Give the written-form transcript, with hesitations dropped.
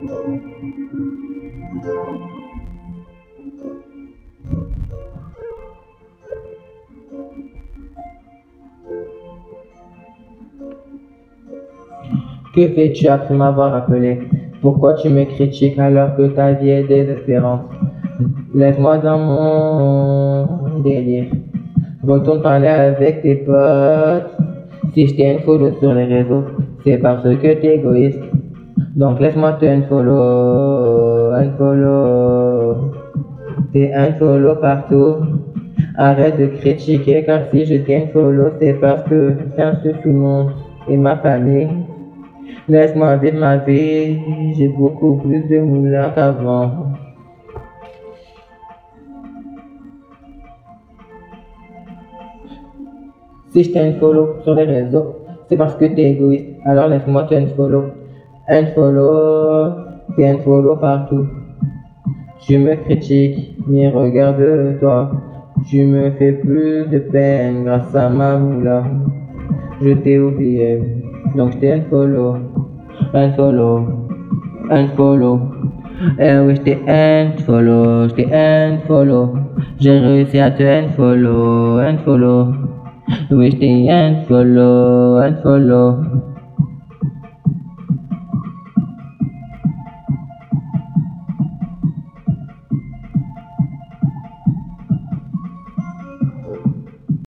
Que fais-tu après m'avoir appelé? Pourquoi tu me critiques alors que ta vie est désespérante? Laisse-moi dans mon délire. Retourne parler avec tes potes. Si je t'ai unfollow sur les réseaux, c'est parce que t'es égoïste. Donc laisse-moi te unfollow. T'es unfollow partout. Arrête de critiquer car si je t'ai unfollow, c'est parce que j'insulte tout le monde et ma famille. Laisse-moi vivre ma vie, j'ai beaucoup plus de moulins qu'avant. Si je t'unfollow sur les réseaux, c'est parce que t'es égoïste. Alors laisse-moi te unfollow. T'es unfollow partout. Tu me critiques, mais regarde-toi. Tu me fais plus de peine grâce à ma moula. Je t'ai oublié, donc je t'ai unfollow. Eh oui, je t'ai unfollow. J'ai réussi à te unfollow. Oui, je t'ai unfollow.